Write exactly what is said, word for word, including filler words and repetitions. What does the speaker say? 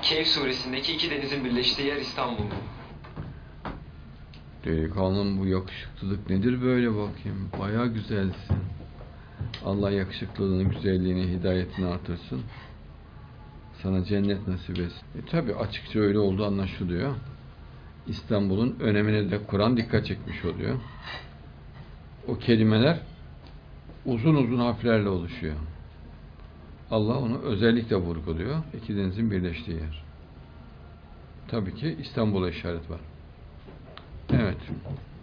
Kehf suresindeki iki denizin birleştiği yer İstanbul. Delikanlım, bu yakışıklılık nedir böyle bakayım? Bayağı güzelsin. Allah yakışıklılığını, güzelliğini, hidayetini artırsın. Sana cennet nasip etsin. E tabi açıkça öyle olduğu anlaşılıyor. İstanbul'un önemine de Kur'an dikkat çekmiş oluyor. O kelimeler uzun uzun harflerle oluşuyor. Allah onu özellikle vurguluyor. İki denizin birleştiği yer. Tabii ki İstanbul'a işaret var. Evet.